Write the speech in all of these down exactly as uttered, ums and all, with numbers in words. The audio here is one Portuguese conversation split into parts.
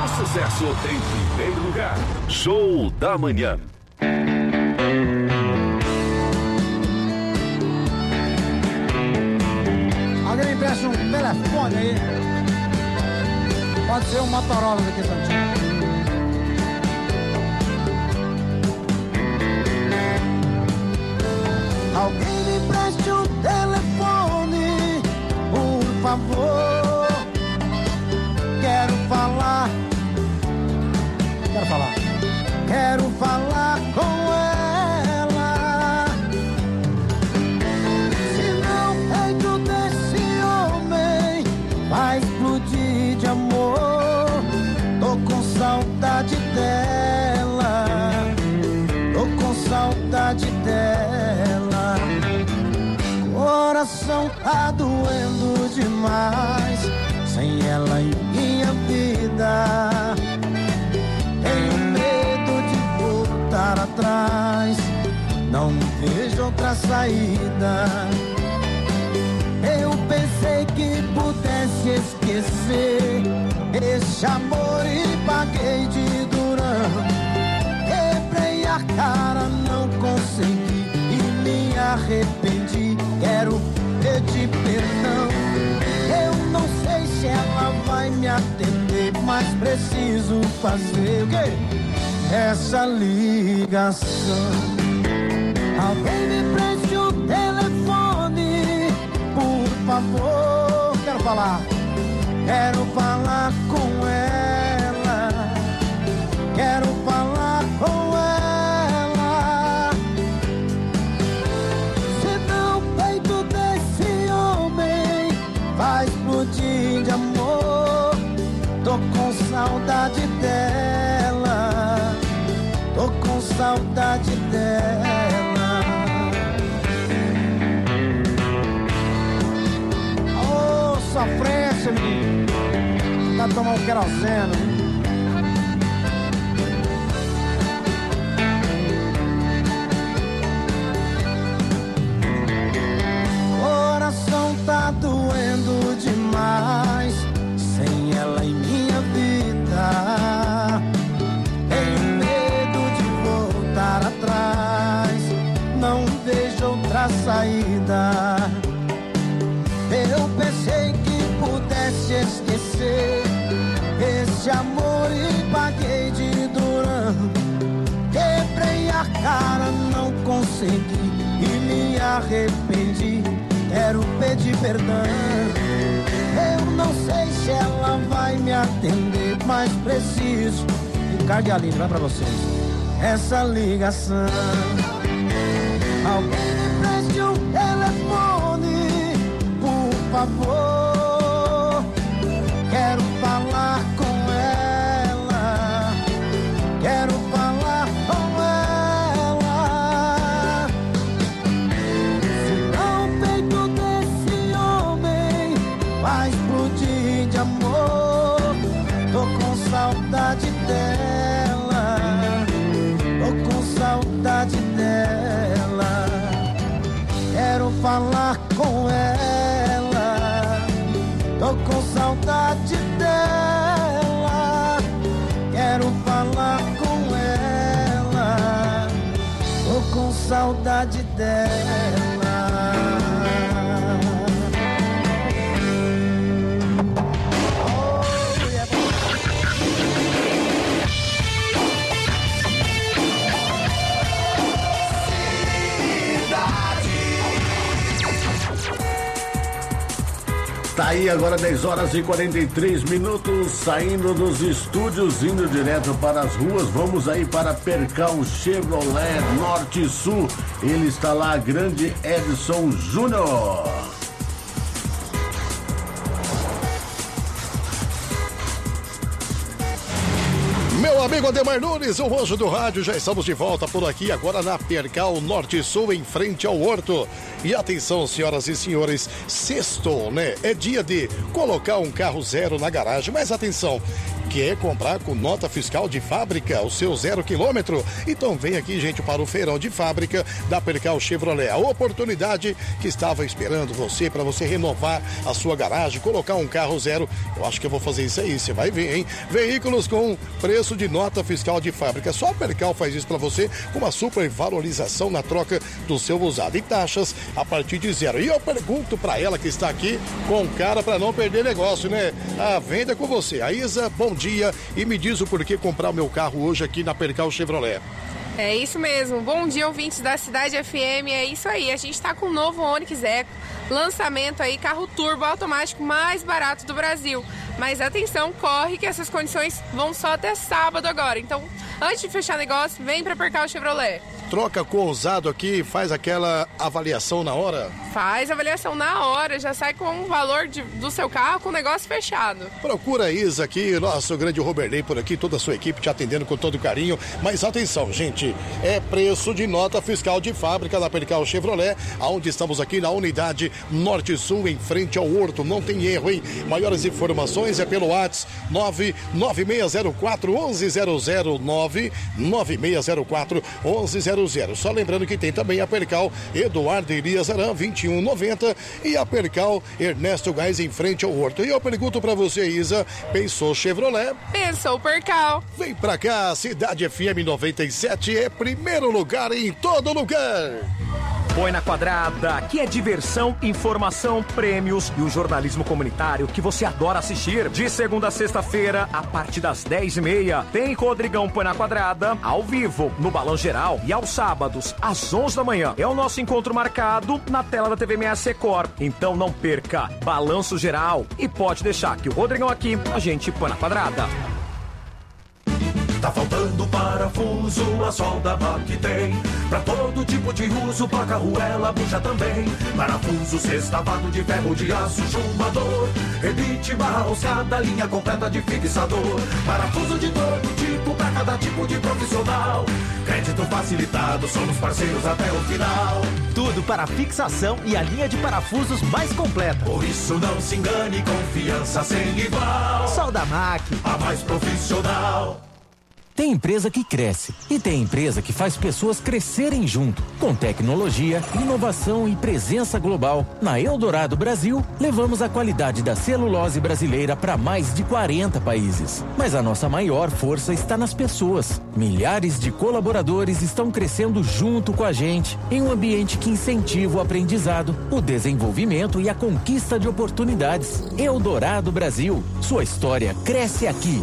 O sucesso em primeiro lugar. Show da Manhã. Alguém me empresta um telefone aí? Pode ser um Motorola daqui a Santinho. Alguém me empreste um telefone, por favor. Quero falar. Quero falar. Quero falar com ela. Se não peito desse homem vai explodir de amor. Tô com saudade dela. Tô com saudade dela. Coração tá doendo demais sem ela em minha vida. Tenho medo de voltar atrás, não vejo outra saída. Eu pensei que pudesse esquecer esse amor e paguei de durão. Quebrei a cara, não consegui e me arrependi. Quero pedir perdão. Eu não sei se ela vai me atender, mas preciso fazer o quê? Essa ligação. Alguém me preste o telefone, por favor. Quero falar. Quero falar com ela. Quero falar com ela. Senão o peito desse homem vai explodir de amor. Tô com saudade dela. Tô com saudade dela. Ô, sofrência, menino. Tá tomando um queroseno. Coração tá doendo demais sem ela em minha vida. Tenho medo de voltar atrás, não vejo outra saída. Eu pensei que pudesse esquecer esse amor e paguei de durão. Quebrei a cara, não consegui e me arrependi. Quero pedir perdão. Eu não sei se ela vai me atender, mas preciso ficar de alívio. Vai pra vocês essa ligação. Alguém me preste um telefone, por favor. Quero falar com ela. Quero falar com ela. Senão o peito desse homem vai explodir de amor. Tô com saudade dela. Tô com saudade dela. Quero falar com ela. Tô com saudade dela. Quero falar com ela. Tô com saudade dela. Tá aí agora dez horas e quarenta e três minutos, saindo dos estúdios, indo direto para as ruas. Vamos aí para Percal Chevrolet Norte e Sul. Ele está lá, grande Edson Júnior. Meu amigo Ademar Nunes, o Anjo do Rádio, já estamos de volta por aqui agora na Percal Norte e Sul, em frente ao Horto. E atenção, senhoras e senhores, sextou, né? É dia de colocar um carro zero na garagem, mas atenção, quer comprar com nota fiscal de fábrica o seu zero quilômetro? Então vem aqui, gente, para o feirão de fábrica da Percal Chevrolet. A oportunidade que estava esperando você, para você renovar a sua garagem, colocar um carro zero. Eu acho que eu vou fazer isso aí, você vai ver, hein? Veículos com preço de nota fiscal de fábrica. Só a Percal faz isso para você, com uma super valorização na troca do seu usado. E taxas a partir de zero. E eu pergunto para ela que está aqui com cara para não perder negócio, né? A venda é com você. A Isa, bom dia, e me diz o porquê comprar o meu carro hoje aqui na Percal Chevrolet. É isso mesmo. Bom dia, ouvintes da Cidade F M. É isso aí. A gente está com o novo Onix Eco. Lançamento aí, carro turbo automático mais barato do Brasil. Mas atenção, corre que essas condições vão só até sábado agora. Então, antes de fechar negócio, vem pra Percal Chevrolet. Troca com o usado aqui, faz aquela avaliação na hora? Faz avaliação na hora, já sai com o valor de, do seu carro com o negócio fechado. Procura a Isa aqui, nosso grande Roberley por aqui, toda a sua equipe te atendendo com todo carinho. Mas atenção, gente, é preço de nota fiscal de fábrica da Percal Chevrolet, aonde estamos aqui na unidade Norte-Sul, em frente ao Horto. Não tem erro, hein? Maiores informações é pelo WhatsApp nove nove seis zero quatro um um zero zero nove nove seis zero quatro um um zero zero. Só lembrando que tem também a Percal Eduardo Elias Aran vinte e um noventa e a Percal Ernesto Gás em frente ao Horto. E eu pergunto pra você, Isa, pensou Chevrolet? Pensou Percal. Vem pra cá, Cidade F M noventa e sete é primeiro lugar em todo lugar. Põe na Quadrada, que é diversão, informação, prêmios e o jornalismo comunitário que você adora assistir. De segunda a sexta-feira, a partir das dez e meia, tem Rodrigão Põe na Quadrada, ao vivo, no Balão Geral. E aos sábados, às onze da manhã, é o nosso encontro marcado na tela da T V M S Record. Então não perca, Balanço Geral. E pode deixar que o Rodrigão aqui, a gente põe na Quadrada. Tá faltando parafuso, a solda Mac tem. Pra todo tipo de uso, placa, arruela, bucha também. Parafuso, sextavado de ferro, de aço, chumbador. Rebite, barra roscada, linha completa de fixador. Parafuso de todo tipo, pra cada tipo de profissional. Crédito facilitado, somos parceiros até o final. Tudo para fixação e a linha de parafusos mais completa. Por isso não se engane, confiança sem igual. Solda Mac, a mais profissional. Tem empresa que cresce e tem empresa que faz pessoas crescerem junto. Com tecnologia, inovação e presença global, na Eldorado Brasil, levamos a qualidade da celulose brasileira para mais de quarenta países. Mas a nossa maior força está nas pessoas. Milhares de colaboradores estão crescendo junto com a gente, em um ambiente que incentiva o aprendizado, o desenvolvimento e a conquista de oportunidades. Eldorado Brasil, sua história cresce aqui.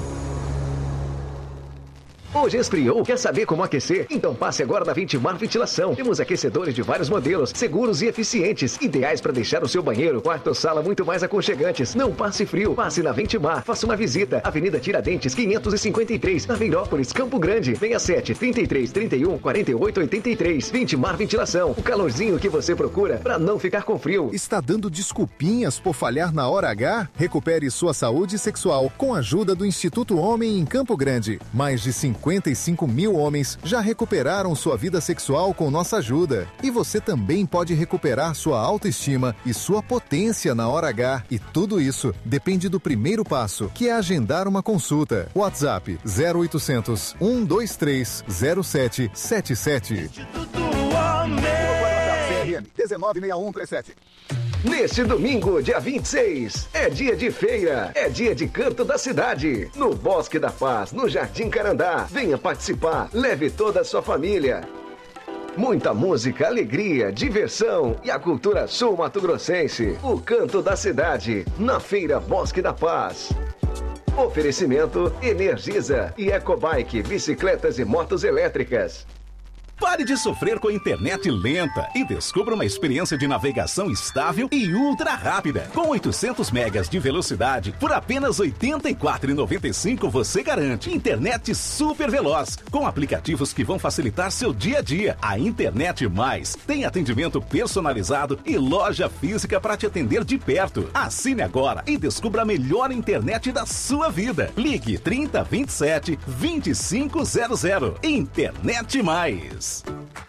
Hoje esfriou, quer saber como aquecer? Então passe agora na Vintimar Ventilação. Temos aquecedores de vários modelos, seguros e eficientes, ideais para deixar o seu banheiro, quarto ou sala muito mais aconchegantes. Não passe frio, passe na Vintimar, faça uma visita. Avenida Tiradentes, quinhentos e cinquenta e três, Aveirópolis, Campo Grande. sessenta e sete, trinta e três, trinta e um, quarenta e oito, oitenta e três. Vintimar Ventilação, o calorzinho que você procura para não ficar com frio. Está dando desculpinhas por falhar na hora H? Recupere sua saúde sexual com a ajuda do Instituto Homem em Campo Grande. Mais de cinquenta e cinco mil homens já recuperaram sua vida sexual com nossa ajuda. E você também pode recuperar sua autoestima e sua potência na hora H. E tudo isso depende do primeiro passo, que é agendar uma consulta. WhatsApp zero oitocentos, um dois três, zero sete sete sete. Instituto Homem. dezenove seis um três sete. Neste domingo, dia vinte e seis, é dia de feira, é dia de canto da cidade, no Bosque da Paz, no Jardim Carandá. Venha participar, leve toda a sua família. Muita música, alegria, diversão e a cultura sul-mato-grossense. O canto da cidade, na Feira Bosque da Paz. Oferecimento Energisa e Ecobike, bicicletas e motos elétricas. Pare de sofrer com a internet lenta e descubra uma experiência de navegação estável e ultra rápida. Com oitocentos megas de velocidade, por apenas oitenta e quatro reais e noventa e cinco centavos você garante internet super veloz, com aplicativos que vão facilitar seu dia a dia. A Internet Mais tem atendimento personalizado e loja física para te atender de perto. Assine agora e descubra a melhor internet da sua vida. Ligue trinta, vinte e sete, vinte e cinco zero zero. Internet Mais.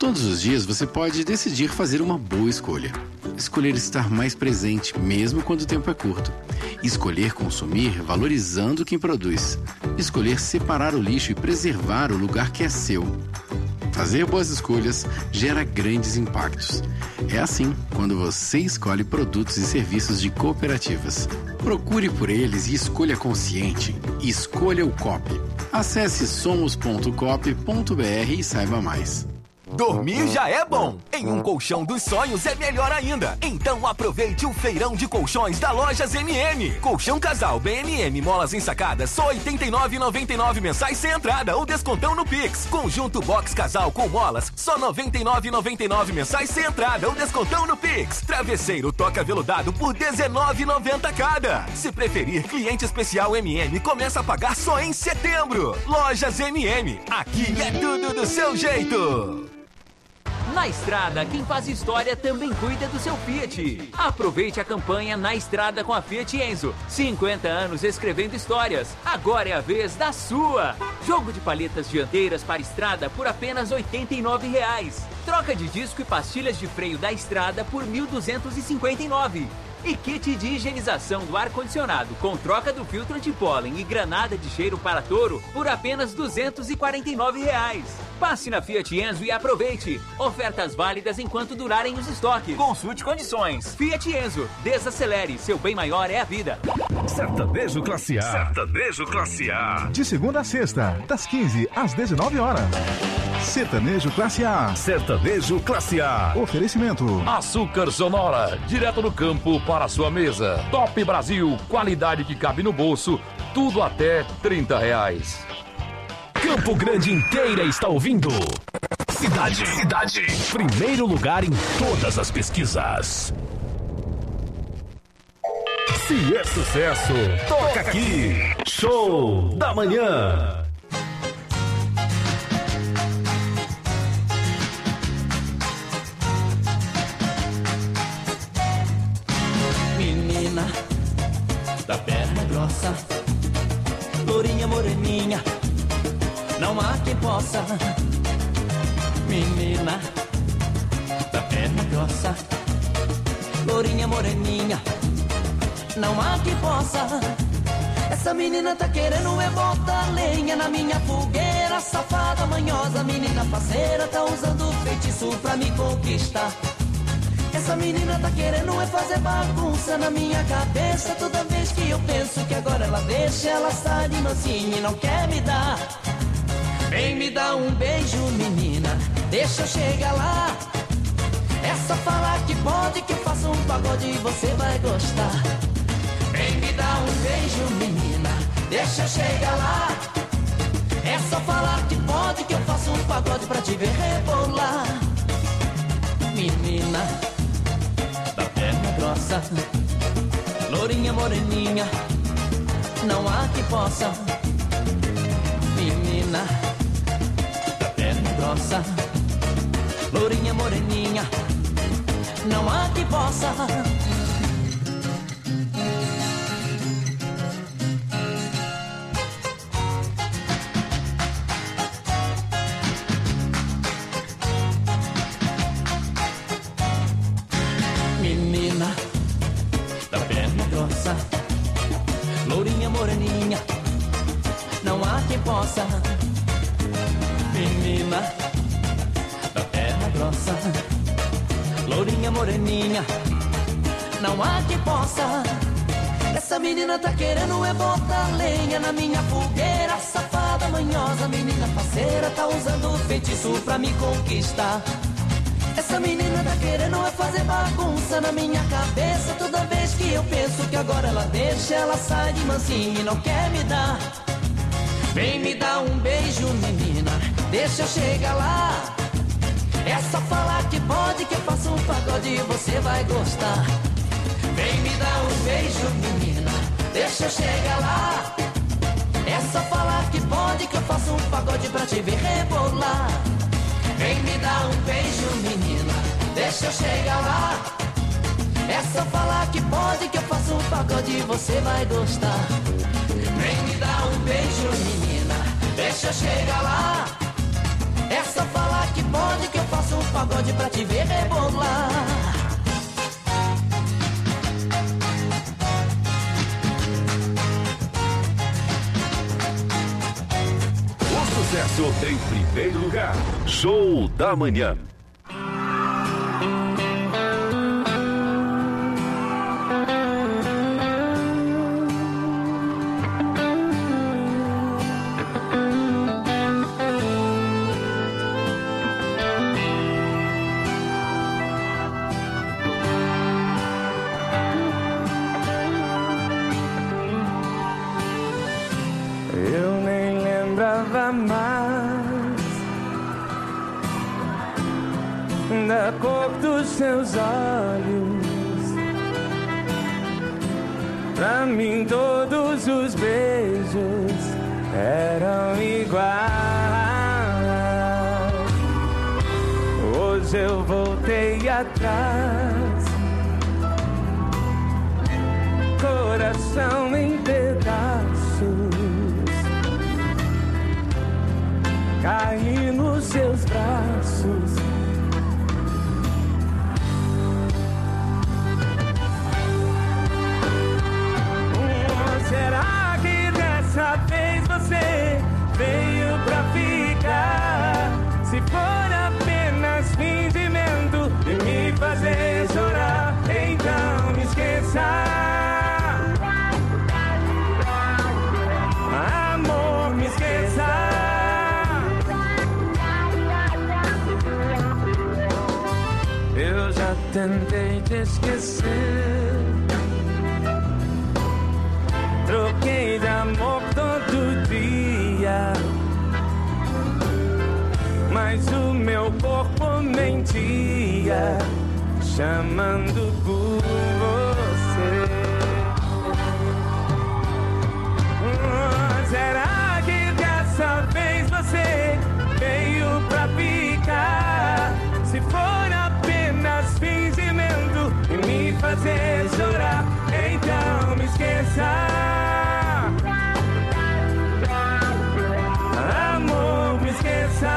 Todos os dias você pode decidir fazer uma boa escolha. Escolher estar mais presente, mesmo quando o tempo é curto. Escolher consumir valorizando quem produz. Escolher separar o lixo e preservar o lugar que é seu. Fazer boas escolhas gera grandes impactos. É assim quando você escolhe produtos e serviços de cooperativas. Procure por eles e escolha consciente. Escolha o Coop. Acesse somos ponto coop ponto br e saiba mais. Dormir já é bom. Em um colchão dos sonhos é melhor ainda. Então aproveite o feirão de colchões da Lojas M M. Colchão casal B M M molas ensacadas só oitenta e nove reais e noventa e nove centavos mensais sem entrada ou descontão no Pix. Conjunto box casal com molas só noventa e nove reais e noventa e nove centavos mensais sem entrada ou descontão no Pix. Travesseiro toca veludado por dezenove reais e noventa centavos cada. Se preferir, cliente especial M M começa a pagar só em setembro. Lojas M M. Aqui é tudo do seu jeito. Na Estrada, quem faz história também cuida do seu Fiat. Aproveite a campanha Na Estrada com a Fiat Enzo. cinquenta anos escrevendo histórias. Agora é a vez da sua. Jogo de paletas dianteiras para estrada por apenas oitenta e nove reais. Troca de disco e pastilhas de freio da Estrada por mil duzentos e cinquenta e nove reais. E kit de higienização do ar-condicionado com troca do filtro antipólen e granada de cheiro para touro por apenas duzentos e quarenta e nove reais. Passe na Fiat Enzo e aproveite. Ofertas válidas enquanto durarem os estoques. Consulte condições. Fiat Enzo, desacelere, seu bem maior é a vida. Sertanejo Classe A. Sertanejo Classe A. De segunda a sexta, das quinze às dezenove horas. Sertanejo Classe A. Sertanejo Classe A. Oferecimento. Açúcar Sonora, direto do campo para a sua mesa. Top Brasil, qualidade que cabe no bolso, tudo até trinta reais. Campo Grande inteira está ouvindo. Cidade, cidade. Primeiro lugar em todas as pesquisas. Se é sucesso, toca aqui. Show da Manhã. Menina da perna grossa, lourinha moreninha, não há quem possa. Menina da perna grossa, lourinha moreninha, não há quem possa. Essa menina tá querendo é botar lenha na minha fogueira. Safada, manhosa, menina parceira, tá usando feitiço pra me conquistar. Essa menina tá querendo é fazer bagunça na minha cabeça. Toda vez que eu penso que agora ela deixa, ela sai de mansinho e não quer me dar. Vem me dar um beijo, menina, deixa eu chegar lá. É só falar que pode que eu faço um pagode e você vai gostar. Vem me dar um beijo, menina, deixa eu chegar lá. É só falar que pode que eu faço um pagode pra te ver rebolar. Menina da perna grossa, lourinha moreninha, não há que possa. Menina da perna grossa, lourinha moreninha, não há que possa. Menina da perna grossa, lourinha moreninha, não há quem possa. Menina da perna grossa, lourinha moreninha, não há quem possa. Essa menina tá querendo é botar lenha na minha fogueira. Safada, manhosa, menina parceira, tá usando feitiço pra me conquistar. Essa menina tá querendo é fazer bagunça na minha cabeça. Toda vez que eu penso que agora ela deixa, ela sai de mansinho e não quer me dar. Vem me dar um beijo, menina, deixa eu chegar lá. É só falar que pode que eu faço um pagode e você vai gostar. Vem me dar um beijo, menina, deixa eu chegar lá. É só falar que pode que eu faço um pagode pra te ver rebolar. Vem me dar um beijo, menina, deixa eu chegar lá. É só falar que pode que eu faço um pagode e você vai gostar. Vem me dar um beijo, menina, deixa eu chegar lá. É só falar que pode que eu faço um pagode pra te ver rebolar. O sucesso em primeiro lugar. Show da Manhã. Da cor dos seus olhos, pra mim todos os beijos eram iguais. Hoje eu voltei atrás, coração em pedaços, caí nos seus braços. Será que dessa vez você veio pra ficar? Se for apenas fingimento e me fazer chorar, então me esqueça. Amor, me esqueça. Eu já tentei te esquecer, troquei de amor todo dia, mas o meu corpo mentia, chamando por você. Será que dessa vez você veio pra ficar? Se for apenas fingimento e me fazer chorar, então me esqueça. Amor, me esqueça.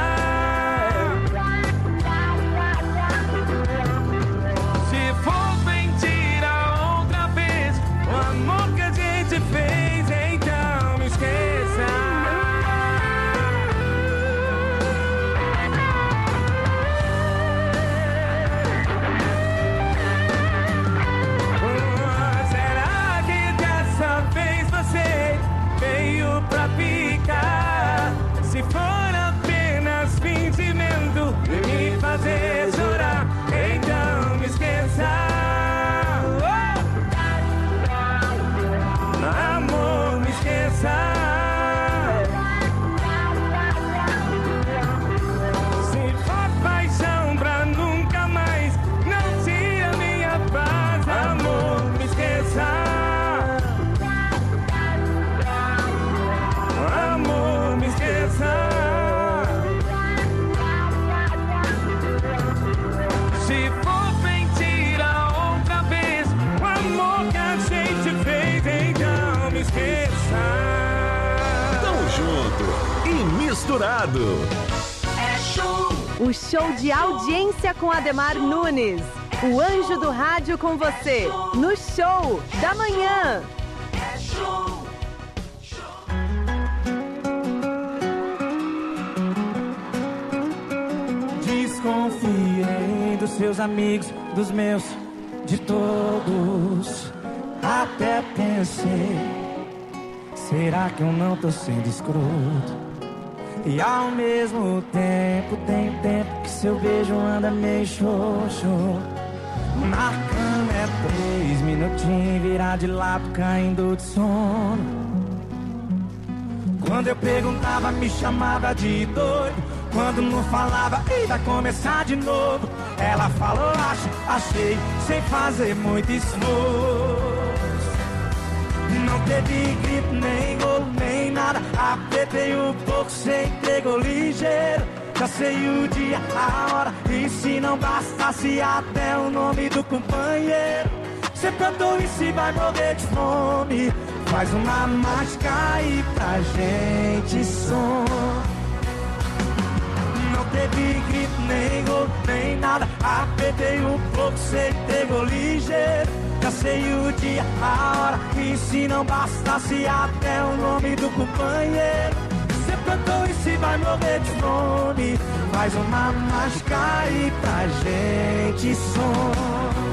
Se for mentira outra vez, o amor que a gente fez, então me esqueça. Será que dessa vez você veio pra ficar? Se for apenas fingimento e me fazer chorar, então me esqueça. Oh! Amor, me esqueça. Se for paixão pra nunca mais, não tira minha paz. Amor, me esqueça. Amor, me esqueça. Se for mentira outra vez, o amor que a gente fez, então me esqueça. Tamo junto e misturado. É show. O show de audiência com Ademar Nunes. O anjo do rádio com você. No Show da Manhã. É show. Desconfiei dos seus amigos, dos meus, de todos. Até pensei, será que eu não tô sendo escroto? E ao mesmo tempo, tem tempo que seu beijo anda meio xoxo. Na cama é três minutinhos, virar de lado, caindo de sono. Quando eu perguntava, me chamava de doido. Quando não falava, e vai começar de novo. Ela falou, acho, achei, sem fazer muito esforço. Não teve grito, nem golo, nem nada. Apertei um pouco, cê entregou ligeiro. Já sei o dia, a hora, e se não bastasse até o nome do companheiro. Cê plantou e se vai morrer de fome. Faz uma mágica aí pra gente som. teve grito, nem gol, nem nada. Apertei um pouco, sei que pegou ligeiro. Cansei o dia, a hora, e se não bastasse até o nome do companheiro. Você plantou e se vai morrer de fome, faz uma mágica aí pra gente som.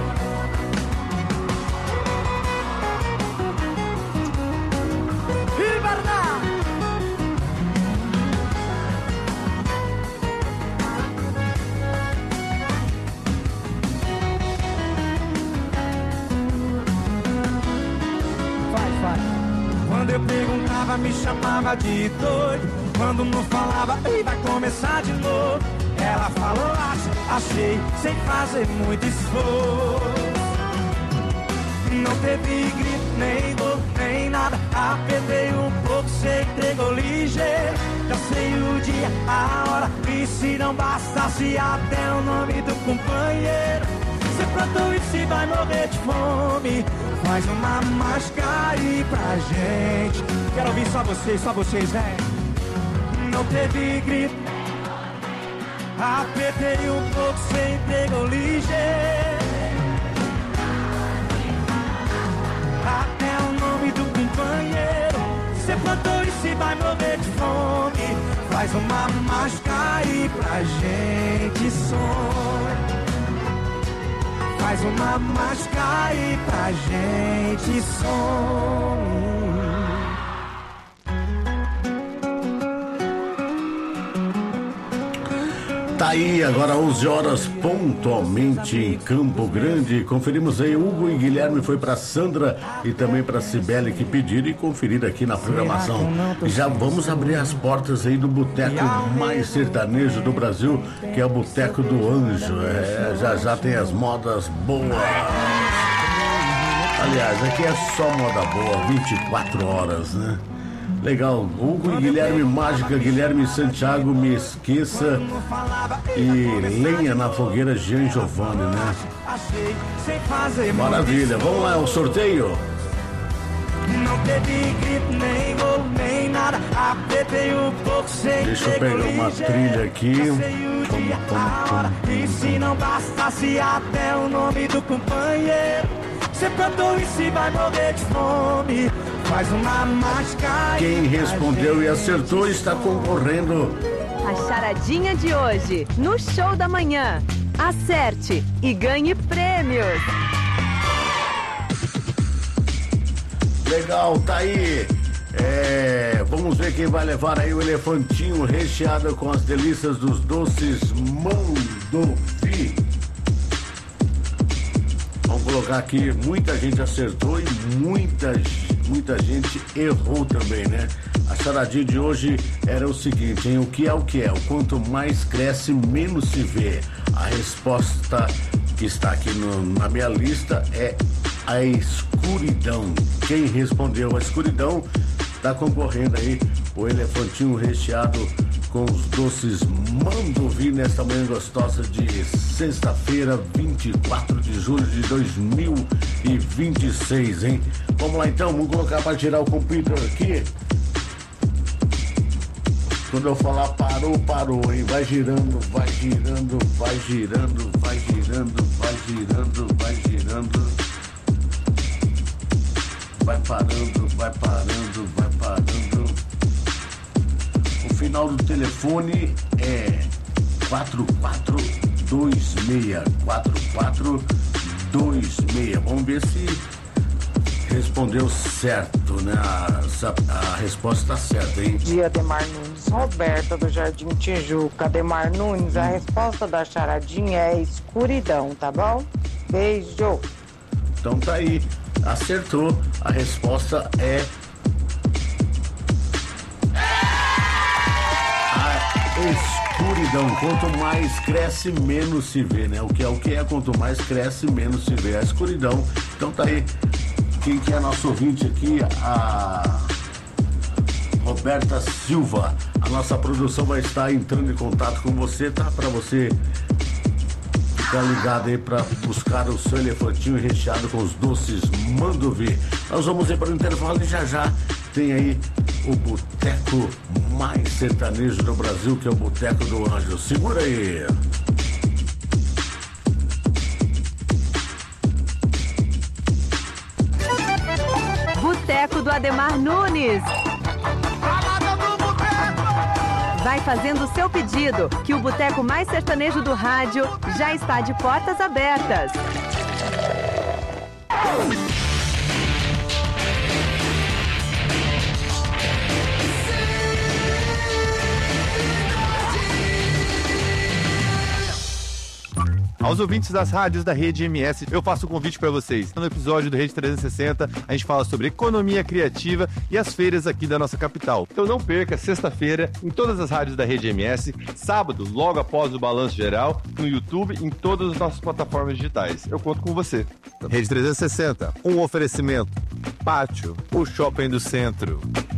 Quando eu perguntava, me chamava de doido. Quando não falava, ei, vai começar de novo. Ela falou, acho, achei, sem fazer muito esforço. Não teve grito, nem gol, nem nada. Apertei um pouco, sei que pegou ligeiro. Já sei o dia, a hora, e se não bastasse até o nome do companheiro. Você plantou e se vai morrer de fome, faz uma mágica aí pra gente. Quero ouvir só vocês, só vocês, vem. Não teve grito, apertei um pouco, sem pegou ligeiro. Até o nome do companheiro. Você plantou e se vai morrer de fome, faz uma mágica aí pra gente sonhar. Faz uma mágica aí pra gente sonhar. Tá aí, agora onze horas pontualmente em Campo Grande. Conferimos aí, Hugo e Guilherme foi pra Sandra e também pra Cibele que pediram e conferiram aqui na programação. E já vamos abrir as portas aí do boteco mais sertanejo do Brasil, que é o Boteco do Anjo. É, já já tem as modas boas. Aliás, aqui é só moda boa, vinte e quatro horas, né? Legal, Hugo e Guilherme Mágica, Guilherme Santiago, Me Esqueça e Lenha na Fogueira, Jean Giovanni, né? Maravilha, vamos lá, é o sorteio. Não teve grito, nem gol, nem nada. Apertei um pouco, sem Deixa eu pegar uma trilha aqui. Pum, pum, pum. E se não bastasse até o nome do companheiro. Você plantou e se vai morrer de fome, faz uma mágica. Quem respondeu e acertou está concorrendo a charadinha de hoje no Show da Manhã. Acerte e ganhe prêmios. Legal, tá aí. É, vamos ver quem vai levar aí o elefantinho recheado com as delícias dos doces Mandovi. Vamos colocar aqui, muita gente acertou e muita, muita gente errou também, né? A charadinha de hoje era o seguinte, hein? O que é o que é? O quanto mais cresce, menos se vê. A resposta que está aqui no, na minha lista é a escuridão. Quem respondeu a escuridão está concorrendo aí o elefantinho recheado com os doces Mandovi nesta manhã gostosa de sexta-feira, vinte e quatro de julho de dois mil e vinte e seis, hein? Vamos lá então, vamos colocar para tirar o computer aqui. Quando eu falar parou, parou, hein? Vai girando, vai girando, vai girando, vai girando, vai girando, vai girando. Vai parando, vai parando, vai parando. O final do telefone é quatro quatro dois seis, quatro quatro dois seis. Vamos ver se respondeu certo, né? A, a resposta está certa, hein? Dia, Ademar Nunes. Roberta do Jardim Tijuca. Ademar Nunes, a resposta da charadinha é escuridão, tá bom? Beijo. Então tá aí. Acertou. A resposta é a escuridão. Quanto mais cresce, menos se vê, né? O que é o que é, quanto mais cresce, menos se vê. A escuridão. Então tá aí. Quem que é nosso ouvinte aqui? A Roberta Silva. A nossa produção vai estar entrando em contato com você, tá? Para você ficar ligado aí para buscar o seu elefantinho recheado com os doces Mandovi. Nós vamos ir para o intervalo e já já tem aí o boteco mais sertanejo do Brasil, que é o Boteco do Anjo. Segura aí. Boteco do Ademar Nunes. Vai fazendo o seu pedido, que o boteco mais sertanejo do rádio já está de portas abertas. Aos ouvintes das rádios da Rede M S, eu faço o convite para vocês. No episódio do Rede trezentos e sessenta, a gente fala sobre economia criativa e as feiras aqui da nossa capital. Então não perca, sexta-feira, em todas as rádios da Rede M S, sábado, logo após o Balanço Geral, no YouTube, em todas as nossas plataformas digitais. Eu conto com você. Rede trezentos e sessenta, um oferecimento. Pátio, o shopping do centro.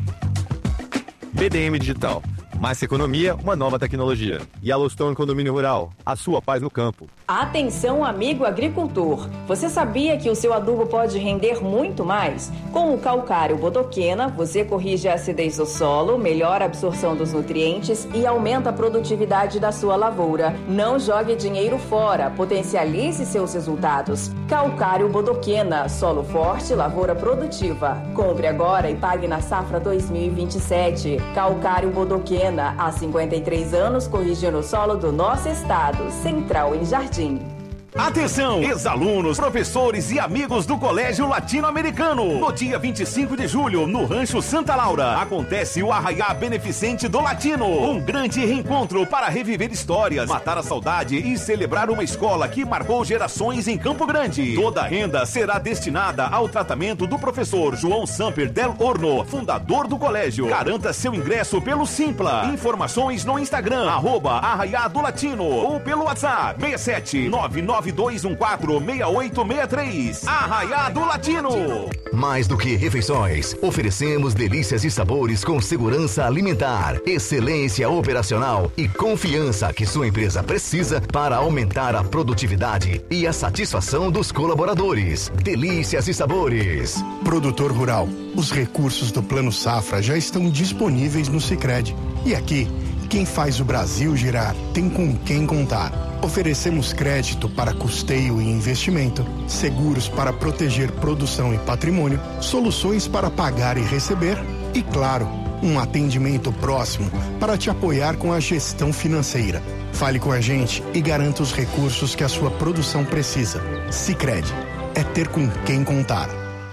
B D M Digital. Mais economia, uma nova tecnologia. Yellowstone Condomínio Rural, a sua paz no campo. Atenção, amigo agricultor! Você sabia que o seu adubo pode render muito mais? Com o calcário Bodoquena, você corrige a acidez do solo, melhora a absorção dos nutrientes e aumenta a produtividade da sua lavoura. Não jogue dinheiro fora, potencialize seus resultados. Calcário Bodoquena, solo forte, lavoura produtiva. Compre agora e pague na safra dois mil e vinte e sete. Calcário Bodoquena, há cinquenta e três anos, corrigindo o solo do nosso estado. Central em Jardim. Atenção, ex-alunos, professores e amigos do Colégio Latino-Americano. No dia vinte e cinco de julho, no Rancho Santa Laura, acontece o Arraiá Beneficente do Latino. Um grande reencontro para reviver histórias, matar a saudade e celebrar uma escola que marcou gerações em Campo Grande. Toda a renda será destinada ao tratamento do professor João Samper Del Horno, fundador do colégio. Garanta seu ingresso pelo Simpla. Informações no Instagram, arroba Arraiá do Latino, ou pelo WhatsApp, seis sete nove nove dois um quatro seis oito seis três. Arraiá do Latino. Mais do que refeições, oferecemos delícias e sabores com segurança alimentar, excelência operacional e confiança que sua empresa precisa para aumentar a produtividade e a satisfação dos colaboradores. Delícias e sabores. Produtor rural, os recursos do Plano Safra já estão disponíveis no Sicredi. E aqui, quem faz o Brasil girar tem com quem contar. Oferecemos crédito para custeio e investimento, seguros para proteger produção e patrimônio, soluções para pagar e receber e, claro, um atendimento próximo para te apoiar com a gestão financeira. Fale com a gente e garanta os recursos que a sua produção precisa. Sicredi, é ter com quem contar.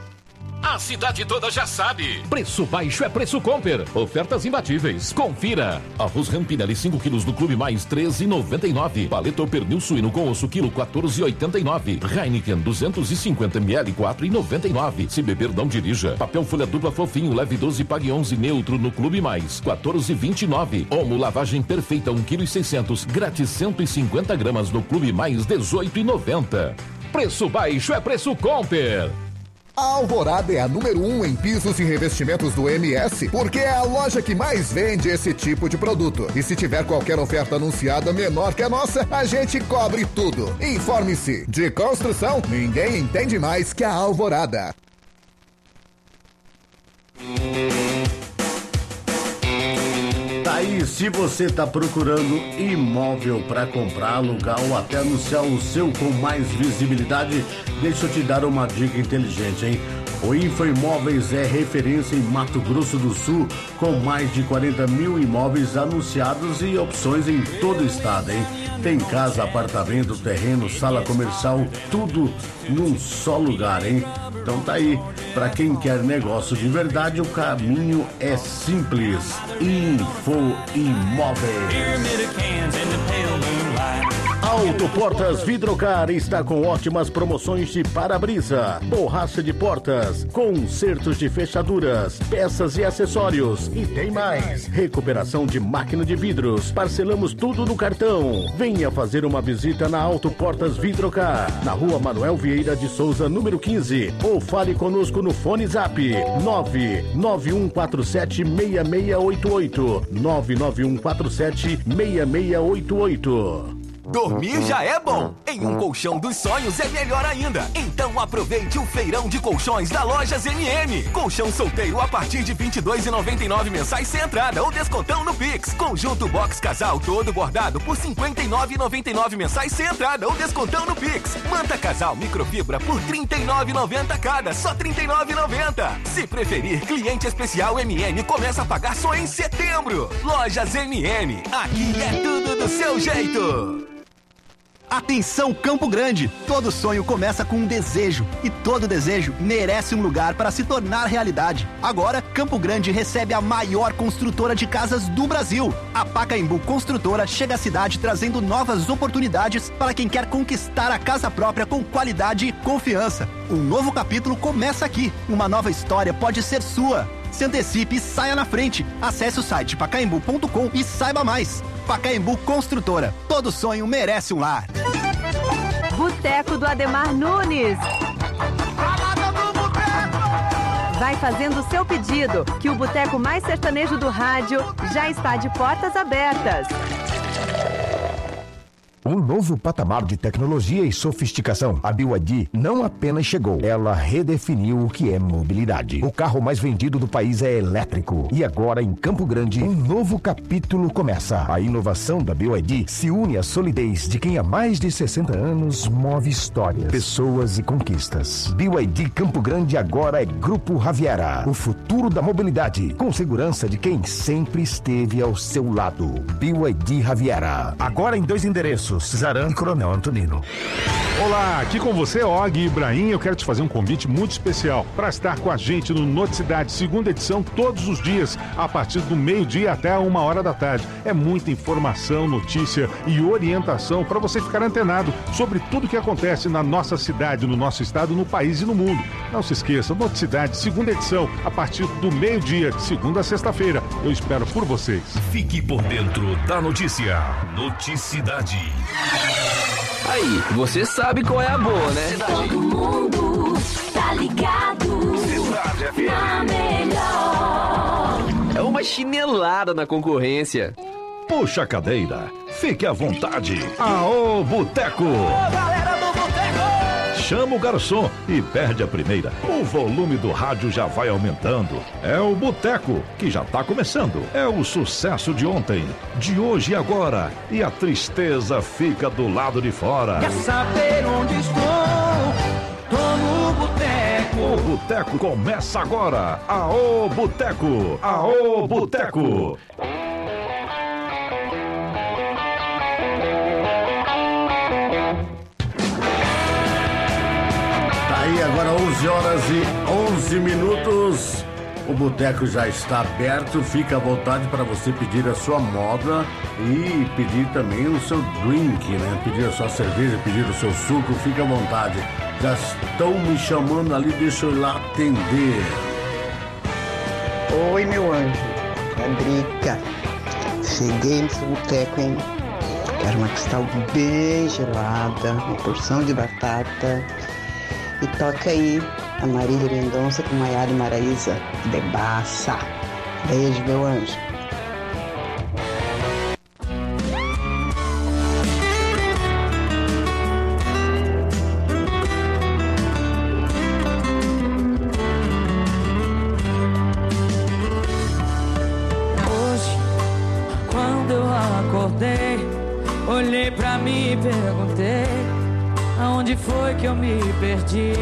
A cidade toda já sabe. Preço baixo é preço Comper. Ofertas imbatíveis. Confira. Arroz Rampinelli cinco quilos do Clube Mais treze e noventa e nove. Paleta ou pernil suíno com osso quilo quatorze e oitenta e nove. Heineken duzentos e cinquenta mililitros quatro e noventa e nove. Se beber não dirija. Papel folha dupla fofinho leve doze pague onze neutro no Clube Mais quatorze e vinte e nove. Omo lavagem perfeita um quilo e seiscentos. Grátis cento e cinquenta gramas no Clube Mais dezoito e noventa. Preço baixo é preço Comper. A Alvorada é a número um em pisos e revestimentos do M S, porque é a loja que mais vende esse tipo de produto. E se tiver qualquer oferta anunciada menor que a nossa, a gente cobre tudo. Informe-se. De construção, ninguém entende mais que a Alvorada. Aí, se você está procurando imóvel para comprar, alugar ou até anunciar o seu com mais visibilidade, deixa eu te dar uma dica inteligente, hein? O Infoimóveis é referência em Mato Grosso do Sul, com mais de quarenta mil imóveis anunciados e opções em todo o estado, hein? Tem casa, apartamento, terreno, sala comercial, tudo num só lugar, hein? Então tá aí, para quem quer negócio de verdade, o caminho é simples. Infoimóveis. Autoportas Vidrocar está com ótimas promoções de para-brisa, borracha de portas, consertos de fechaduras, peças e acessórios. E tem mais, recuperação de máquina de vidros. Parcelamos tudo no cartão. Venha fazer uma visita na Autoportas Vidrocar, na Rua Manuel Vieira de Souza, número quinze. Ou fale conosco no Fone Zap nove nove um quatro sete seis seis oito oito. nove nove um quatro sete seis seis oito oito. Dormir já é bom. Em um colchão dos sonhos é melhor ainda. Então aproveite o feirão de colchões da Lojas M M. Colchão solteiro a partir de vinte e dois reais e noventa e nove centavos mensais sem entrada ou descontão no Pix. Conjunto box casal todo bordado por cinquenta e nove reais e noventa e nove centavos mensais sem entrada ou descontão no Pix. Manta casal microfibra por trinta e nove reais e noventa centavos cada, só trinta e nove reais e noventa centavos. Se preferir, cliente especial M M começa a pagar só em setembro. Lojas M M, aqui é tudo do seu jeito. Atenção Campo Grande! Todo sonho começa com um desejo e todo desejo merece um lugar para se tornar realidade. Agora, Campo Grande recebe a maior construtora de casas do Brasil. A Pacaembu Construtora chega à cidade trazendo novas oportunidades para quem quer conquistar a casa própria com qualidade e confiança. Um novo capítulo começa aqui. Uma nova história pode ser sua. Se antecipe e saia na frente. Acesse o site pacaembu ponto com e saiba mais. Pacaembu Construtora. Todo sonho merece um lar. Boteco do Ademar Nunes. Vai fazendo o seu pedido, que o boteco mais sertanejo do rádio já está de portas abertas. Um novo patamar de tecnologia e sofisticação. A B Y D não apenas chegou, ela redefiniu o que é mobilidade. O carro mais vendido do país é elétrico. E agora, em Campo Grande, um novo capítulo começa. A inovação da B Y D se une à solidez de quem há mais de sessenta anos move histórias, pessoas e conquistas. B Y D Campo Grande agora é Grupo Raviera. O futuro da mobilidade, com segurança de quem sempre esteve ao seu lado. B Y D Raviera. Agora em dois endereços. Zaran e Coronel Antonino. Olá, aqui com você, Og Ibrahim. Eu quero te fazer um convite muito especial para estar com a gente no Noticidade, segunda edição, todos os dias, a partir do meio-dia até uma hora da tarde. É muita informação, notícia e orientação para você ficar antenado sobre tudo que acontece na nossa cidade, no nosso estado, no país e no mundo. Não se esqueça, Noticidade, segunda edição, a partir do meio-dia, de segunda a sexta-feira. Eu espero por vocês. Fique por dentro da notícia. Noticidade. Aí, você sabe qual é a boa, né? Todo mundo tá ligado na melhor. É uma chinelada na concorrência. Puxa a cadeira, fique à vontade. Aô, Boteco! Ô, galera do Boteco! Chama o garçom e perde a primeira. O volume do rádio já vai aumentando. É o Boteco, que já tá começando. É o sucesso de ontem, de hoje e agora. E a tristeza fica do lado de fora. Quer saber onde estou? Tô no Boteco. O Boteco começa agora. Aô, Boteco! Aô, Boteco! Aí agora onze horas e onze minutos. O boteco já está aberto. Fica à vontade para você pedir a sua moda e pedir também o seu drink, né? Pedir a sua cerveja, pedir o seu suco. Fica à vontade. Já estão me chamando ali, deixa eu ir lá atender. Oi, meu anjo. Andrica. Cheguei no seu boteco, hein? Quero uma cristal bem gelada, uma porção de batata. E toca aí a Marília Mendonça com Maiara e Maraísa. Bebaça. Beijo, meu anjo. Hoje, quando eu acordei, olhei pra mim e perguntei: aonde foi que eu me perdi?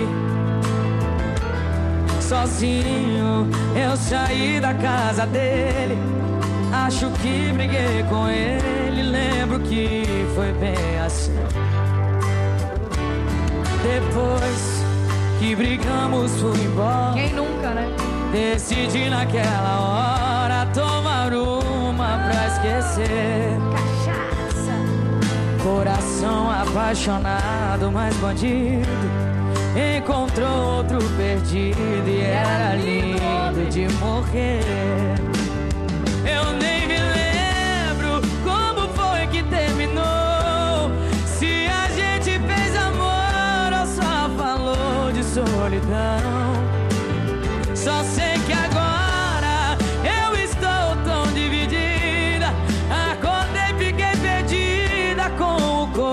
Sozinho eu saí da casa dele. Acho que briguei com ele. Lembro que foi bem assim. Depois que brigamos fui embora. Quem nunca, né? Decidi naquela hora tomar uma pra esquecer. Cachaça. Coração apaixonado, mas bandido encontrou outro perdido e era lindo de morrer. Eu nem me lembro como foi que terminou. Se a gente fez amor ou só falou de solidão. Só sei que agora eu estou tão dividida. Acordei, fiquei perdida com o coração.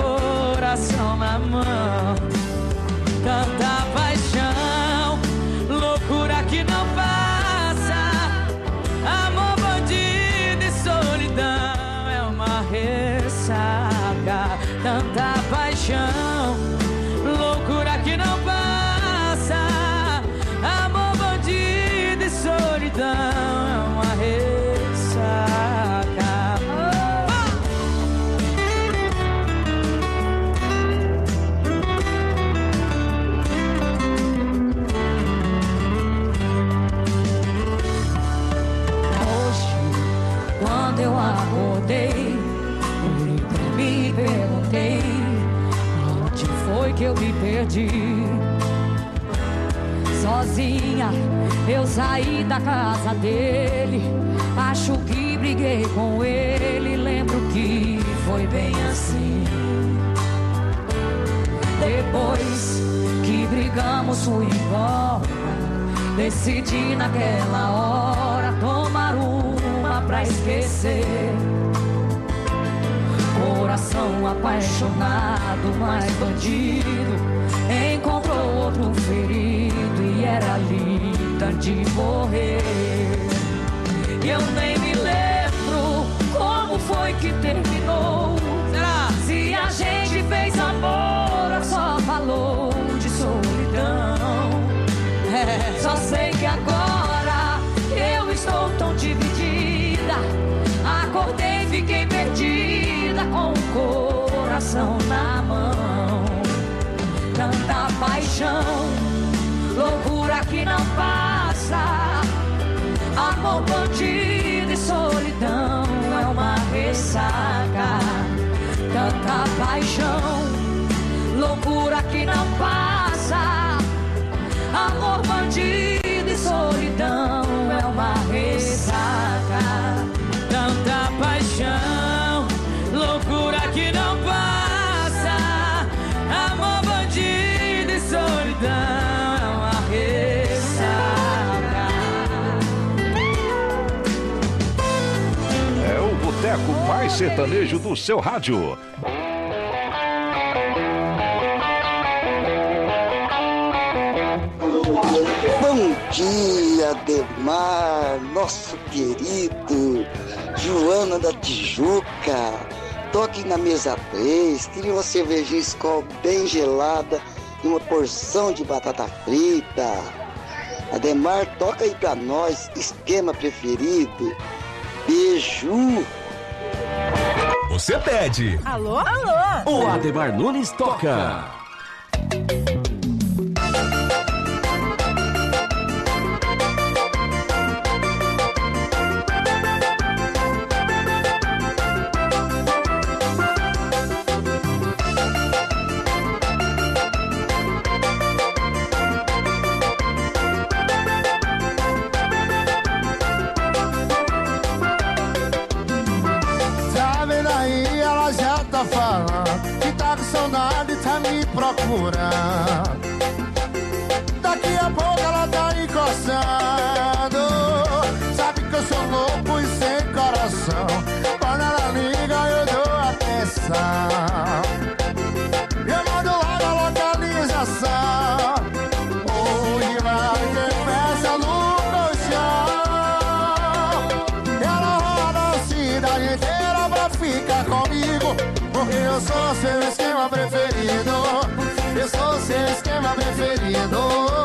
eu acordei, olhei pra mim e perguntei: onde foi que eu me perdi? Sozinha eu saí da casa dele, acho que briguei com ele, lembro que foi bem assim. Depois que brigamos fui embora, decidi naquela hora tomar uma pra esquecer. Coração apaixonado, mas bandido, encontrou outro ferido e era linda de morrer. E eu nem me lembro como foi que terminou. Será? Se a gente fez amor ou só falou de solidão. É, só sei que agora eu estou tão dividida. Acordei e fiquei perdida com o coração na mão. Tanta paixão, loucura que não passa. Amor, bandido e solidão é uma ressaca. Tanta paixão, loucura que não passa. Amor, bandido e solidão é uma ressaca. Tanta paixão, loucura que não passa. Amor, bandido e solidão é uma ressaca. É o boteco mais sertanejo do seu rádio. Bom dia, Ademar, nosso querido Joana da Tijuca. Tô aqui na mesa três, queria uma cervejinha Skol bem gelada e uma porção de batata frita. Ademar, toca aí pra nós, esquema preferido. Beijo. Você pede. Alô? Alô? O Ademar Nunes toca. Procurando. Daqui a pouco ela tá encostando. Sabe que eu sou louco e sem coração. Quando ela liga eu dou atenção. Eu mando logo a localização. Onde vai ter festa no colchão. Ela roda a cidade inteira pra ficar comigo, porque eu sou seu esquema preferido. Eu sou seu esquema preferido.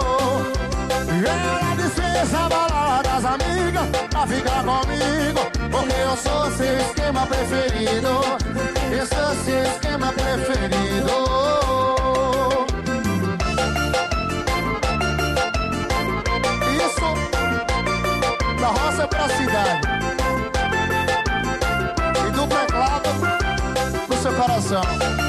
Ela dispensa a balada das amigas pra ficar comigo, porque eu sou seu esquema preferido. Eu sou seu esquema preferido. Isso da roça pra cidade e do teclado no seu coração.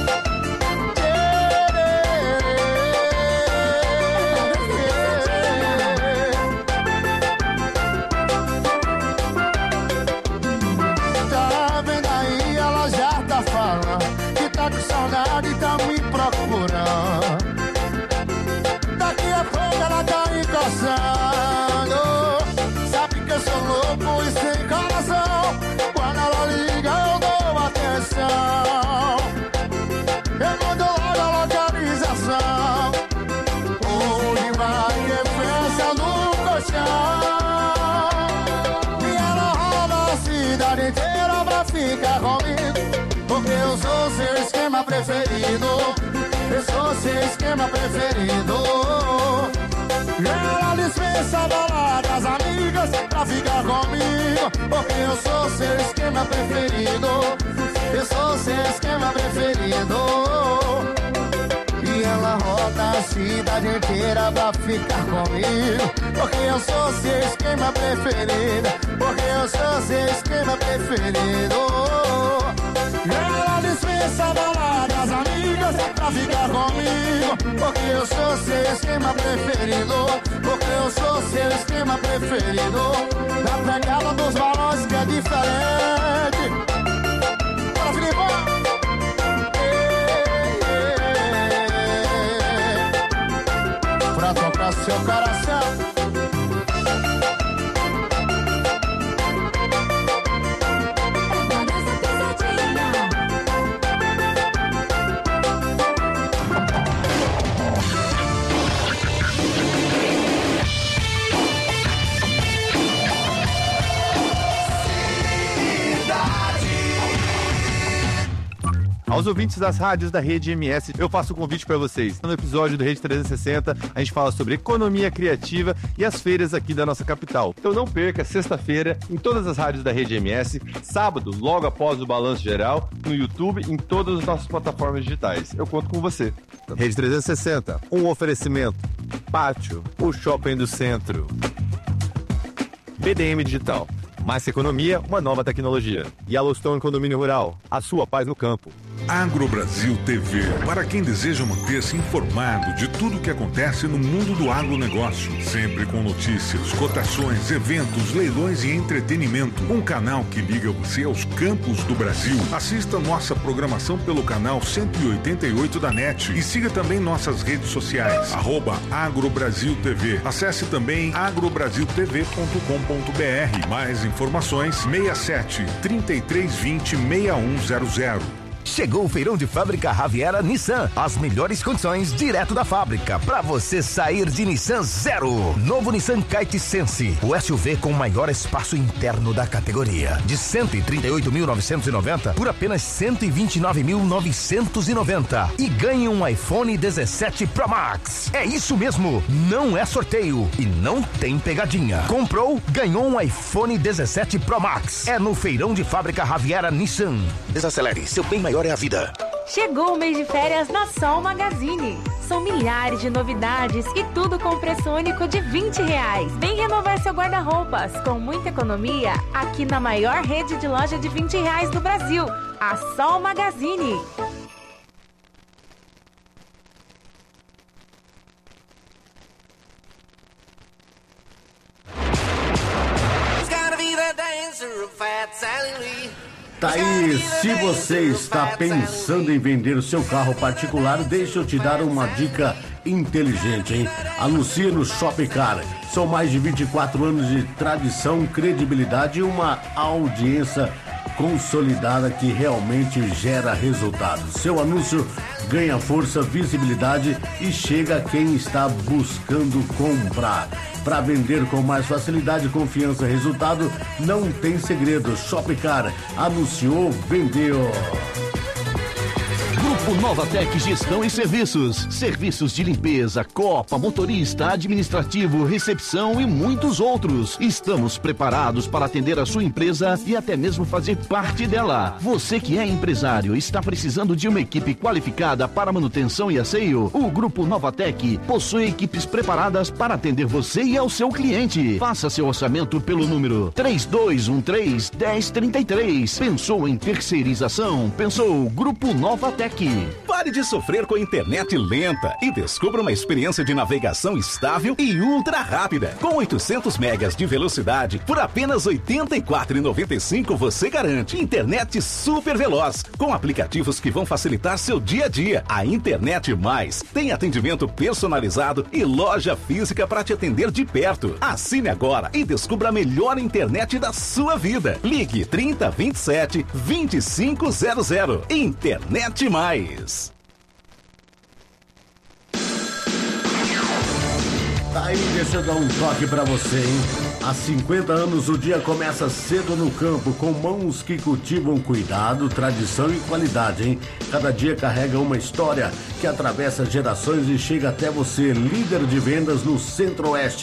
Saudade tá me procurando. Daqui a pouco ela tá encostando. Sabe que eu sou louco e sem coração. Quando ela liga eu dou atenção. Eu mando logo a localização. Onde vai ter festa no colchão. E ela roda a cidade inteira pra ficar comigo, porque eu sou seu esquema preferido. Eu sou seu esquema preferido. Ela dispensa a balada das amigas pra ficar comigo, porque eu sou seu esquema preferido. Eu sou seu esquema preferido. E ela roda a cidade inteira pra ficar comigo. Porque eu sou seu esquema preferido. Porque eu sou seu esquema preferido. Ela dispensa a balada, as amigas pra ficar comigo. Porque eu sou seu esquema preferido. Porque eu sou seu esquema preferido. Na pegada dos balões que é diferente. Bora, Filipão! Pra tocar seu coração. Aos ouvintes das rádios da Rede M S, eu faço um convite para vocês. No episódio do Rede trezentos e sessenta, a gente fala sobre economia criativa e as feiras aqui da nossa capital. Então não perca, sexta-feira, em todas as rádios da Rede M S, sábado, logo após o Balanço Geral, no YouTube, em todas as nossas plataformas digitais. Eu conto com você. Rede trezentos e sessenta, um oferecimento. Pátio, o shopping do centro. B D M Digital. Mais economia, uma nova tecnologia. Yellowstone Condomínio Rural, a sua paz no campo. Agro Brasil T V, para quem deseja manter-se informado de tudo o que acontece no mundo do agronegócio, sempre com notícias, cotações, eventos, leilões e entretenimento. Um canal que liga você aos campos do Brasil. Assista nossa programação pelo canal cento e oitenta e oito da NET e siga também nossas redes sociais, arroba Agro Brasil T V. Acesse também agro brasil t v ponto com ponto b r. Mais informações, seis sete, três três dois zero, seis um zero zero. Chegou o feirão de fábrica Raviera Nissan. As melhores condições direto da fábrica para você sair de Nissan zero. Novo Nissan Kite Sense, o S U V com maior espaço interno da categoria. De cento e trinta e oito mil novecentos e noventa por apenas cento e vinte e nove mil novecentos e noventa. E ganhe um iPhone dezessete Pro Max. É isso mesmo, não é sorteio e não tem pegadinha. Comprou, ganhou um iPhone dezessete Pro Max. É no feirão de fábrica Raviera Nissan. Desacelere, seu bem maior é a vida. Chegou o mês de férias na Sol Magazine. São milhares de novidades e tudo com preço único de vinte reais. Vem renovar seu guarda-roupas com muita economia aqui na maior rede de loja de vinte reais do Brasil, a Sol Magazine. Tá aí, se você está pensando em vender o seu carro particular, deixa eu te dar uma dica inteligente, hein? Anuncie no Shopcar. São mais de vinte e quatro anos de tradição, credibilidade e uma audiência consolidada que realmente gera resultados. Seu anúncio ganha força, visibilidade e chega a quem está buscando comprar. Para vender com mais facilidade, confiança e resultado, não tem segredo. Shopcar anunciou, vendeu. Grupo Novatec Gestão e Serviços. Serviços de limpeza, copa, motorista, administrativo, recepção e muitos outros. Estamos preparados para atender a sua empresa e até mesmo fazer parte dela. Você que é empresário e está precisando de uma equipe qualificada para manutenção e asseio? O Grupo Novatec possui equipes preparadas para atender você e ao seu cliente. Faça seu orçamento pelo número três dois um três, um zero três três. Pensou em terceirização? Pensou Grupo Novatec. Pare de sofrer com internet lenta e descubra uma experiência de navegação estável e ultra rápida. Com oitocentos megas de velocidade, por apenas oitenta e quatro reais e noventa e cinco centavos você garante internet super veloz, com aplicativos que vão facilitar seu dia a dia. A Internet Mais tem atendimento personalizado e loja física para te atender de perto. Assine agora e descubra a melhor internet da sua vida. Ligue trinta, vinte e sete, vinte e cinco zero zero. Internet Mais. Tá aí, deixa eu dar um toque pra você, hein? Há cinquenta anos o dia começa cedo no campo, com mãos que cultivam cuidado, tradição e qualidade, hein? Cada dia carrega uma história que atravessa gerações e chega até você, líder de vendas no Centro-Oeste.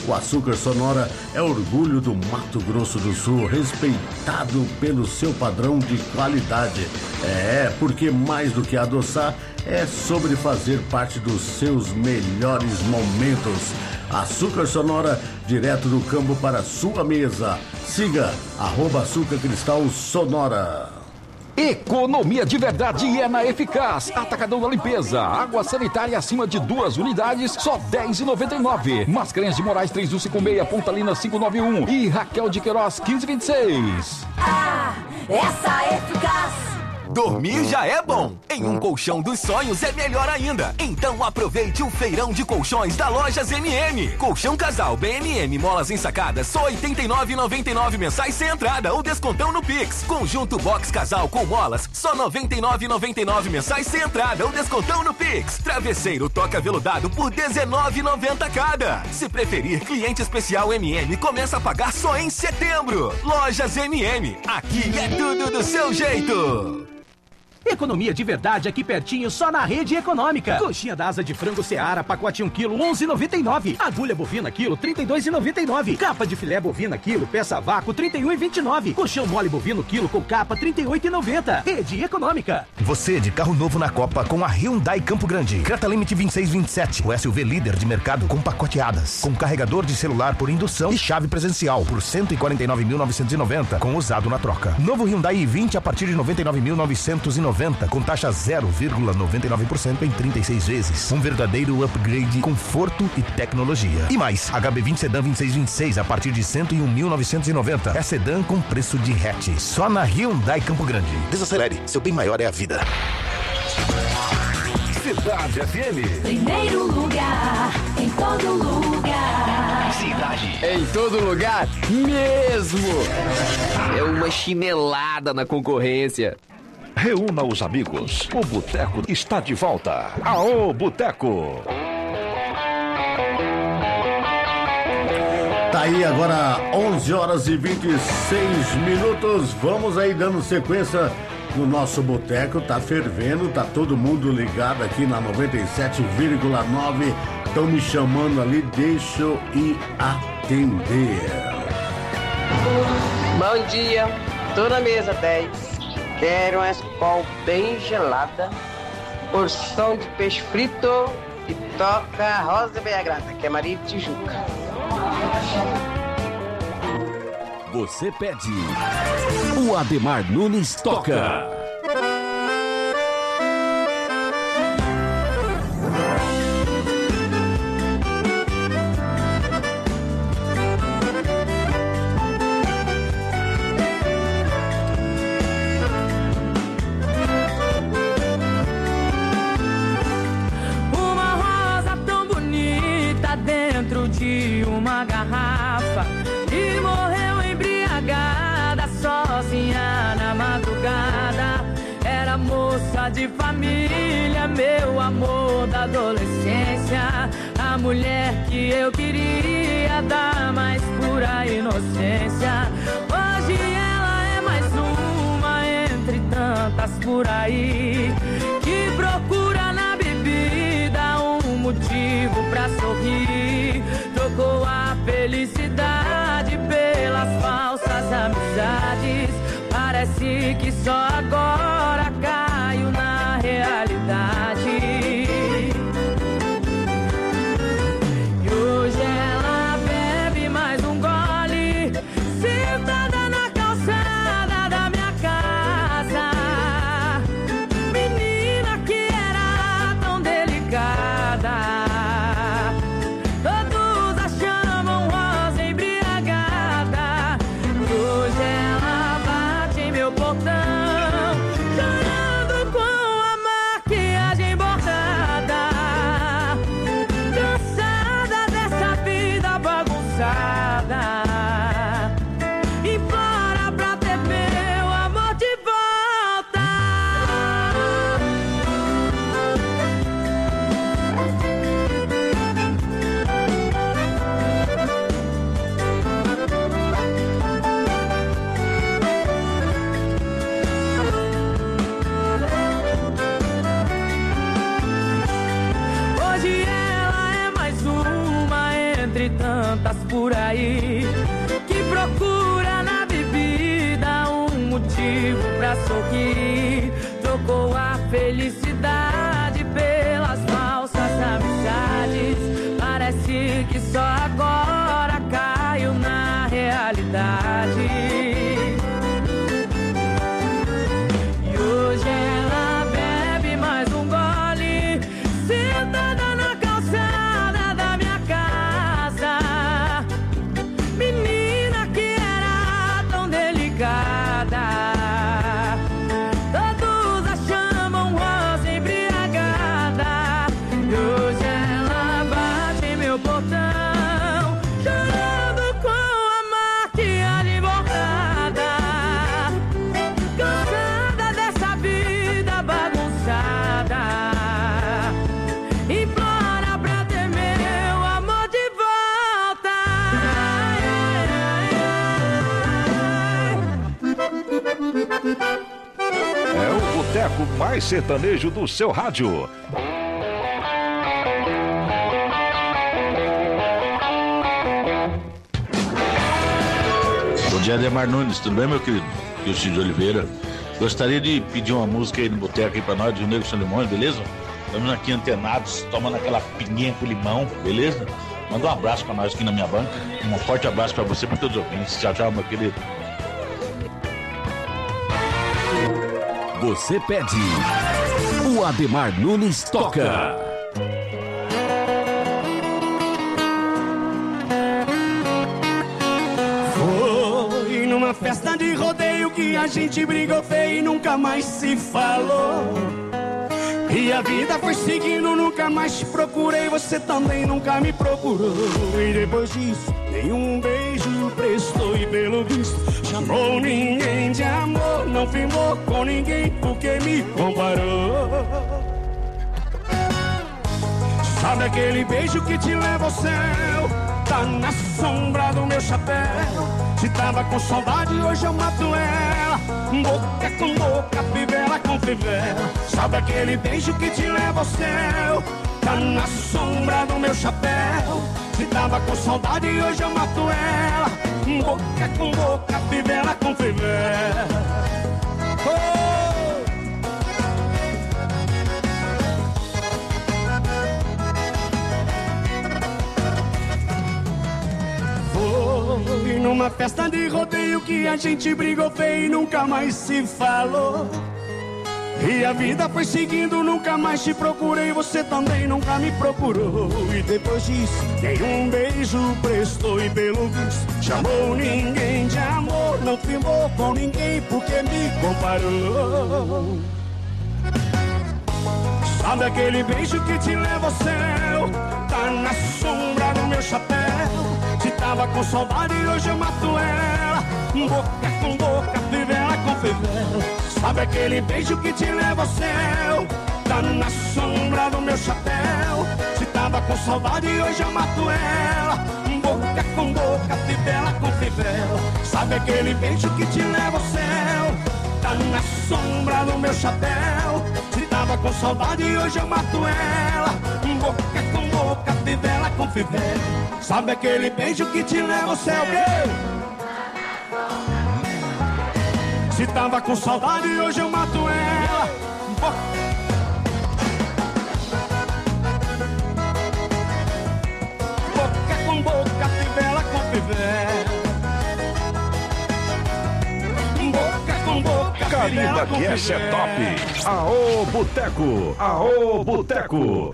O açúcar Sonora é orgulho do Mato Grosso do Sul, respeitado pelo seu padrão de qualidade. É, porque mais do que adoçar, é sobre fazer parte dos seus melhores momentos. Açúcar Sonora, direto do campo para sua mesa. Siga arroba Açúcar Cristal Sonora. Economia de verdade é na Eficaz. Atacadão da limpeza. Água sanitária acima de duas unidades, só dez reais e noventa e nove centavos. Mascarenhas de Moraes três um cinco seis, Pontalina cinco nove um e Raquel de Queiroz quinze vinte e seis. Ah, essa é Eficaz. Dormir já é bom. Em um colchão dos sonhos é melhor ainda. Então aproveite o feirão de colchões da Lojas M M. Colchão casal B N M molas ensacadas só oitenta e nove reais e noventa e nove mensais sem entrada ou descontão no Pix. Conjunto box casal com molas só noventa e nove reais e noventa e nove mensais sem entrada ou descontão no Pix. Travesseiro toca veludado por dezenove reais e noventa centavos cada. Se preferir, cliente especial M M começa a pagar só em setembro. Lojas M M. Aqui é tudo do seu jeito. Economia de verdade aqui pertinho, só na Rede Econômica. Coxinha da asa de frango Seara, pacote um quilo, onze reais e noventa e nove centavos. Agulha bovina quilo, trinta e dois reais e noventa e nove centavos. Capa de filé bovina quilo, peça vácuo, trinta e um reais e vinte e nove centavos. Colchão mole bovino quilo com capa, trinta e oito reais e noventa centavos. Rede Econômica. Você de carro novo na Copa com a Hyundai Campo Grande. Creta Limite vinte e seis vinte e sete. O S U V líder de mercado com pacoteadas. Com carregador de celular por indução e chave presencial por cento e quarenta e nove mil novecentos e noventa com usado na troca. Novo Hyundai i vinte a partir de noventa e nove mil novecentos e noventa com taxa zero vírgula noventa e nove por cento em trinta e seis vezes. Um verdadeiro upgrade, conforto e tecnologia. E mais, H B vinte Sedan vinte e seis vinte e seis a partir de cento e um mil novecentos e noventa. É sedã com preço de hatch. Só na Hyundai Campo Grande. Desacelere, seu bem maior é a vida. Cidade F M. Primeiro lugar, em todo lugar. Cidade. Em todo lugar mesmo. É uma chinelada na concorrência. Reúna os amigos. O Boteco está de volta. Aô, Boteco! Tá aí agora onze horas e vinte e seis minutos. Vamos aí dando sequência no nosso boteco. Tá fervendo, tá todo mundo ligado aqui na noventa e sete vírgula nove. Estão me chamando ali, deixa eu ir atender. Bom dia, tô na mesa dez. Quero uma Skol bem gelada, porção de peixe frito e toca Rosa Meia Grata, que é Maria de Tijuca. Você pede, o Ademar Nunes toca. De uma garrafa e morreu embriagada, sozinha na madrugada. Era moça de família, meu amor da adolescência, a mulher que eu queria dar mais pura inocência. Hoje ela é mais uma entre tantas por aí que procura na bebida um motivo pra sorrir. Trocou a felicidade pelas falsas amizades. Parece que só agora caiu na realidade. E hoje ela bebe mais um gole, sentada na calçada da minha casa. Menina que era tão delicada. Chorando com a maquiagem bordada, cansada dessa vida bagunçada, implora pra ter meu amor de volta. aí que procura na bebida um motivo pra sorrir. Trocou a felicidade pelas falsas amizades. Parece que só agora caiu na realidade. E hoje ela bebe mais um gole, sentada na calçada da minha casa. Menina que era tão delicada, todos a chamam rosa embriagada. E hoje ela bate em meu portão, chorando com a maquiagem borrada, cansada dessa vida bagunçada. Implora pra ter meu amor de volta. É o boteco mais sertanejo do seu rádio. Bom dia, Ademar Nunes, tudo bem, meu querido? Aqui é o Cid Oliveira. Gostaria de pedir uma música aí no boteco aí pra nós, do Negro São Limões, beleza? Estamos aqui antenados, tomando aquela pinguinha com limão, beleza? Manda um abraço pra nós aqui na minha banca. Um forte abraço pra você e pra todos os ouvintes. Tchau, tchau, meu querido. Você pede, o Ademar Nunes toca. Foi numa festa de rodeio que a gente brigou feio e nunca mais se falou. E a vida foi seguindo, nunca mais te procurei, você também nunca me procurou. E depois disso, nenhum beijo prestou e pelo visto chamou ninguém de amor. Não firmou com ninguém porque me comparou. Sabe aquele beijo que te leva ao céu? Tá na sombra do meu chapéu. Se tava com saudade, hoje eu mato ela. Boca com boca, fivela com fivela. Sabe aquele beijo que te leva ao céu? Tá na sombra do meu chapéu. Se tava com saudade, hoje eu mato ela. Boca com boca, fivela com fivela. Oh! Foi numa festa de rodeio que a gente brigou feio e nunca mais se falou. E a vida foi seguindo, nunca mais te procurei, você também nunca me procurou. E depois disso, nenhum beijo prestou e pelo visto chamou ninguém de amor. Não firmou com ninguém porque me comparou. Sabe aquele beijo que te leva ao céu? Tá na sombra do meu chapéu. Se tava com saudade, hoje eu mato ela. Boca com boca, fivela com fivela. Sabe aquele beijo que te leva ao céu? Tá na sombra do meu chapéu. Se tava com saudade, hoje eu mato ela. Boca com boca, fivela com fivela. Sabe aquele beijo que te leva ao céu? Tá na sombra do meu chapéu. Se tava com saudade, hoje eu mato ela. Boca com boca, fivela com fivela. Sabe aquele beijo que te leva ao céu? Se tava com saudade, hoje eu mato ela. Boca, boca com boca, fivela com fivela. Boca com boca, Carimba que essa é top. Aô, Boteco. Aô, Boteco.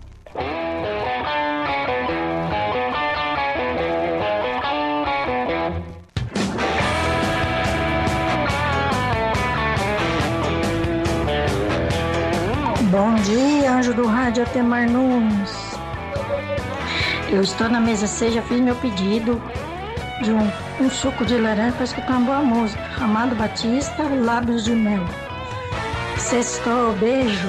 Bom dia, anjo do rádio Ademar Nunes. Eu estou na mesa seis, já fiz meu pedido de um, um suco de laranja para escutar uma boa música. Amado Batista, Lábios de Mel. Sextou, beijo.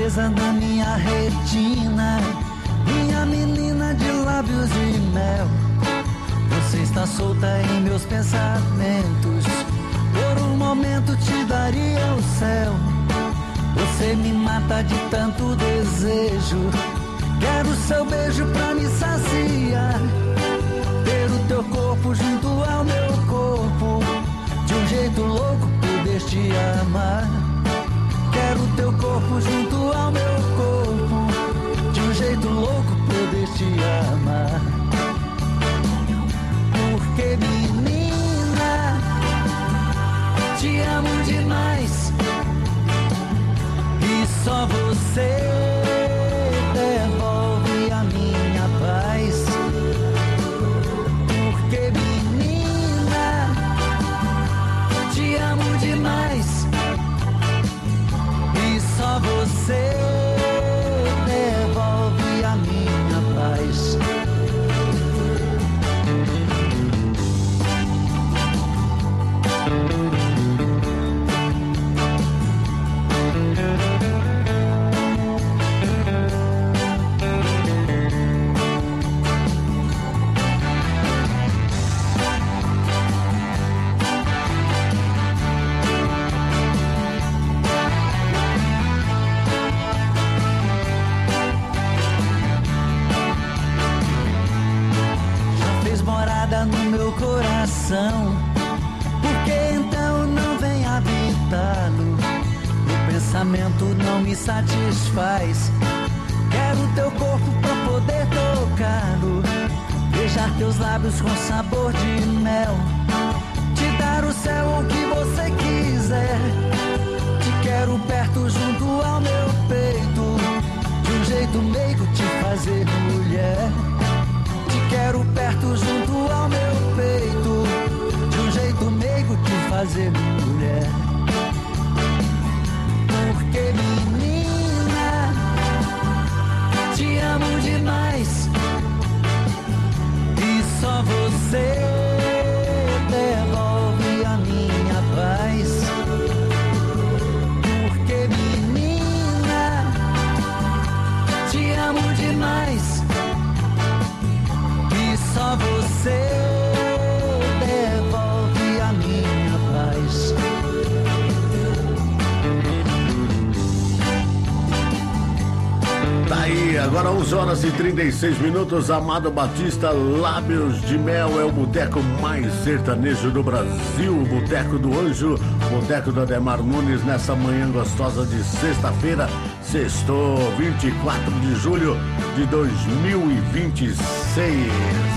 presa na minha retina, minha menina de lábios de mel. Você está solta em meus pensamentos, por um momento te daria o céu. Você me mata de tanto desejo, quero seu beijo pra me saciar. Ter o teu corpo junto ao meu corpo, de um jeito louco poder te amar. Quero o teu corpo junto ao meu corpo, de um jeito louco poder te amar. Porque menina, te amo demais, e só você devolve a minha paz. Porque menina, te amo demais, e só você devolve a minha paz. No meu coração, porque então não vem habitá-lo? O pensamento não me satisfaz, quero teu corpo pra poder tocá-lo, beijar teus lábios com sabor de mel, te dar o céu o que você quiser. Te quero perto junto ao meu peito, de um jeito meigo te fazer mulher. Quero perto junto ao meu peito, de um jeito meigo te fazer mulher. Porque menina, te amo demais, e só você devolve a minha paz. Porque menina, te amo demais, só você devolve a minha paz. Tá aí, agora onze horas e trinta e seis minutos. Amado Batista, Lábios de Mel é o boteco mais sertanejo do Brasil. O Boteco do Anjo, Boteco do Ademar Nunes, nessa manhã gostosa de sexta-feira, sextou, vinte e quatro de julho de dois mil e vinte e seis.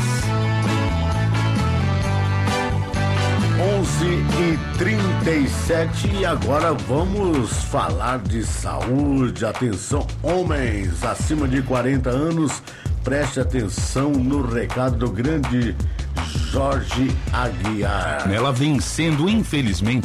onze e trinta e sete, e agora vamos falar de saúde. Atenção, homens acima de quarenta anos, preste atenção no recado do grande Jorge Aguiar. Ela vem sendo, infelizmente,